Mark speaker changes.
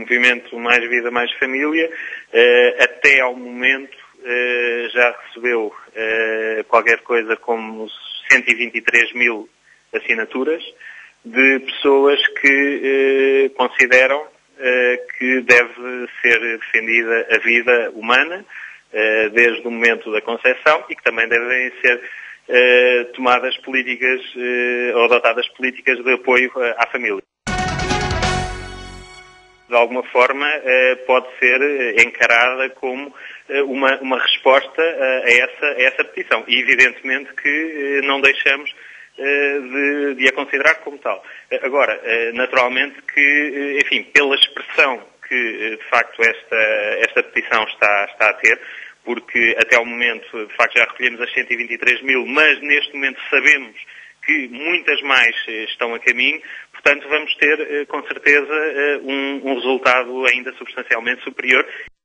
Speaker 1: movimento Mais Vida, Mais Família, até ao momento, já recebeu qualquer coisa como 123 mil assinaturas de pessoas que consideram que deve ser defendida a vida humana desde o momento da concepção e que também devem ser tomadas políticas ou adotadas políticas de apoio à família. De alguma forma pode ser encarada como uma resposta a essa petição. E evidentemente que não deixamos de a considerar como tal. Agora, naturalmente que, enfim, pela expressão que de facto esta petição está a ter, porque até ao momento, de facto, já recolhemos as 123 mil, mas neste momento sabemos que muitas mais estão a caminho, portanto vamos ter com certeza um resultado ainda substancialmente superior.